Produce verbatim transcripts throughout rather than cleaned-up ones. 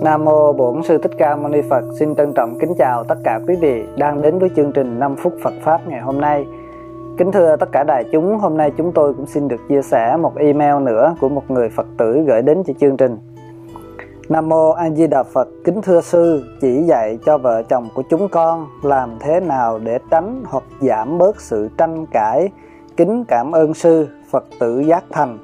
Nam Mô Bổn Sư Thích Ca Mâu Ni Phật. Xin trân trọng kính chào tất cả quý vị đang đến với chương trình năm phút Phật Pháp ngày hôm nay. Kính thưa tất cả đại chúng, hôm nay chúng tôi cũng xin được chia sẻ một email nữa của một người Phật tử gửi đến cho chương trình. Nam Mô A Di Đà Phật. Kính thưa Sư, chỉ dạy cho vợ chồng của chúng con làm thế nào để tránh hoặc giảm bớt sự tranh cãi. Kính cảm ơn Sư. Phật tử Giác Thành.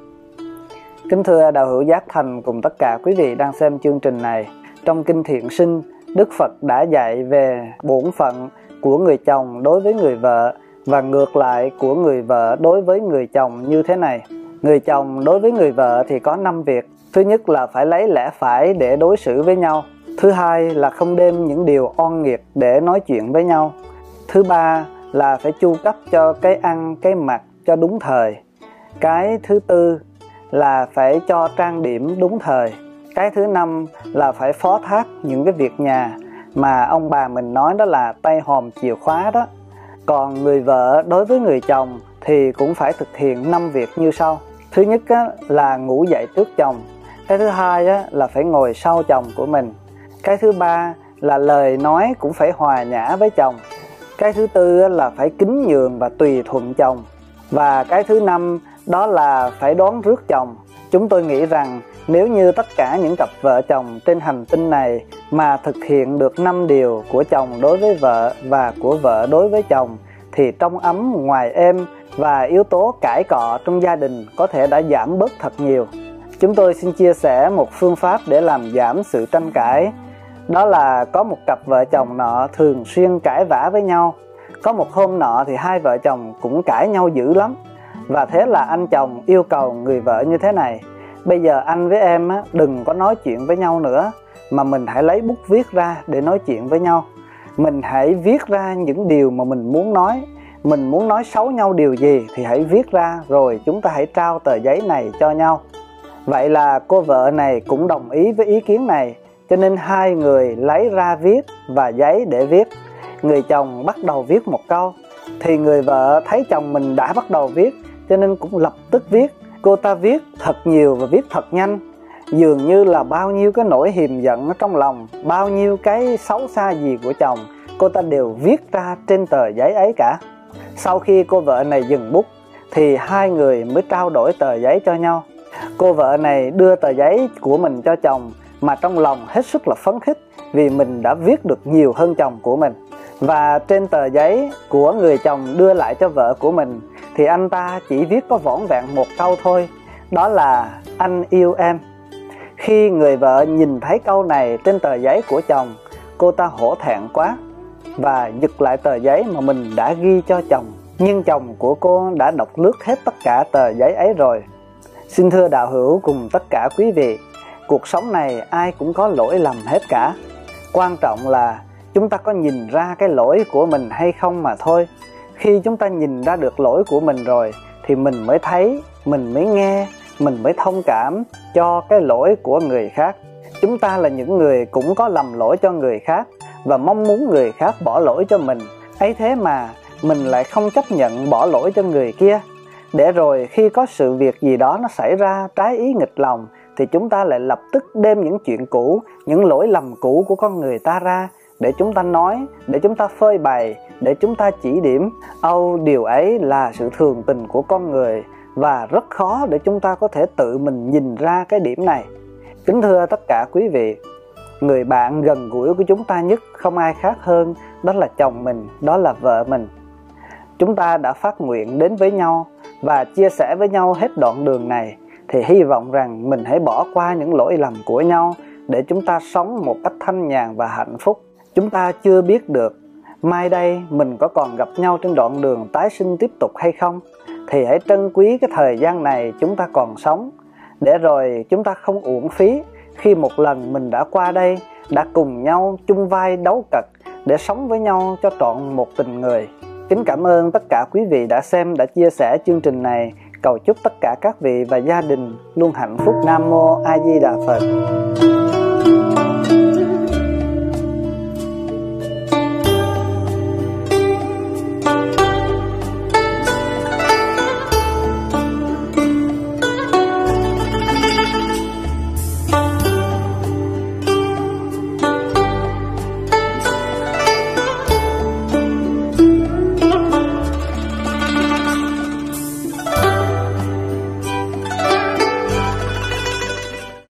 Kính thưa đạo hữu Giác Thành cùng tất cả quý vị đang xem chương trình này. Trong Kinh Thiện Sinh, Đức Phật đã dạy về bổn phận của người chồng đối với người vợ và ngược lại của người vợ đối với người chồng như thế này. Người chồng đối với người vợ thì có năm việc. Thứ nhất là phải lấy lẽ phải để đối xử với nhau. Thứ hai là không đem những điều oan nghiệt để nói chuyện với nhau. Thứ ba là phải chu cấp cho cái ăn, cái mặc cho đúng thời. Cái thứ tư là phải cho trang điểm đúng thời. Cái thứ năm là phải phó thác những cái việc nhà mà ông bà mình nói đó là tay hòm chìa khóa đó. Còn người vợ đối với người chồng thì cũng phải thực hiện năm việc như sau. Thứ nhất á, là ngủ dậy trước chồng. Cái thứ hai á, là phải ngồi sau chồng của mình. Cái thứ ba là lời nói cũng phải hòa nhã với chồng. Cái thứ tư á, là phải kính nhường và tùy thuận chồng. Và cái thứ năm đó là phải đón rước chồng. Chúng tôi nghĩ rằng nếu như tất cả những cặp vợ chồng trên hành tinh này mà thực hiện được năm điều của chồng đối với vợ và của vợ đối với chồng thì trong ấm ngoài êm và yếu tố cãi cọ trong gia đình có thể đã giảm bớt thật nhiều. Chúng tôi xin chia sẻ một phương pháp để làm giảm sự tranh cãi. Đó là có một cặp vợ chồng nọ thường xuyên cãi vã với nhau. Có một hôm nọ thì hai vợ chồng cũng cãi nhau dữ lắm. Và thế là anh chồng yêu cầu người vợ như thế này: bây giờ anh với em á, đừng có nói chuyện với nhau nữa, mà mình hãy lấy bút viết ra để nói chuyện với nhau. Mình hãy viết ra những điều mà mình muốn nói. Mình muốn nói xấu nhau điều gì thì hãy viết ra, rồi chúng ta hãy trao tờ giấy này cho nhau. Vậy là cô vợ này cũng đồng ý với ý kiến này, cho nên hai người lấy ra viết và giấy để viết. Người chồng bắt đầu viết một câu, thì người vợ thấy chồng mình đã bắt đầu viết, cho nên cũng lập tức viết. Cô ta viết thật nhiều và viết thật nhanh, dường như là bao nhiêu cái nỗi hiềm giận ở trong lòng, bao nhiêu cái xấu xa gì của chồng, cô ta đều viết ra trên tờ giấy ấy cả. Sau khi cô vợ này dừng bút thì hai người mới trao đổi tờ giấy cho nhau. Cô vợ này đưa tờ giấy của mình cho chồng mà trong lòng hết sức là phấn khích vì mình đã viết được nhiều hơn chồng của mình. Và trên tờ giấy của người chồng đưa lại cho vợ của mình thì anh ta chỉ viết có vỏn vẹn một câu thôi, đó là anh yêu em. Khi người vợ nhìn thấy câu này trên tờ giấy của chồng, cô ta hổ thẹn quá và giật lại tờ giấy mà mình đã ghi cho chồng. Nhưng chồng của cô đã đọc lướt hết tất cả tờ giấy ấy rồi. Xin thưa đạo hữu cùng tất cả quý vị, cuộc sống này ai cũng có lỗi lầm hết cả. Quan trọng là chúng ta có nhìn ra cái lỗi của mình hay không mà thôi. Khi chúng ta nhìn ra được lỗi của mình rồi thì mình mới thấy, mình mới nghe, mình mới thông cảm cho cái lỗi của người khác. Chúng ta là những người cũng có lầm lỗi cho người khác và mong muốn người khác bỏ lỗi cho mình. Ấy thế mà mình lại không chấp nhận bỏ lỗi cho người kia. Để rồi khi có sự việc gì đó nó xảy ra trái ý nghịch lòng thì chúng ta lại lập tức đem những chuyện cũ, những lỗi lầm cũ của con người ta ra để chúng ta nói, để chúng ta phơi bày, để chúng ta chỉ điểm. Âu, điều ấy là sự thường tình của con người và rất khó để chúng ta có thể tự mình nhìn ra cái điểm này. Kính thưa tất cả quý vị, người bạn gần gũi của chúng ta nhất không ai khác hơn đó là chồng mình, đó là vợ mình. Chúng ta đã phát nguyện đến với nhau và chia sẻ với nhau hết đoạn đường này thì hy vọng rằng mình hãy bỏ qua những lỗi lầm của nhau để chúng ta sống một cách thanh nhàn và hạnh phúc. Chúng ta chưa biết được mai đây mình có còn gặp nhau trên đoạn đường tái sinh tiếp tục hay không, thì hãy trân quý cái thời gian này chúng ta còn sống, để rồi chúng ta không uổng phí khi một lần mình đã qua đây, đã cùng nhau chung vai đấu cật để sống với nhau cho trọn một tình người. Kính cảm ơn tất cả quý vị đã xem, đã chia sẻ chương trình này. Cầu chúc tất cả các vị và gia đình luôn hạnh phúc. Nam Mô A Di Đà Phật.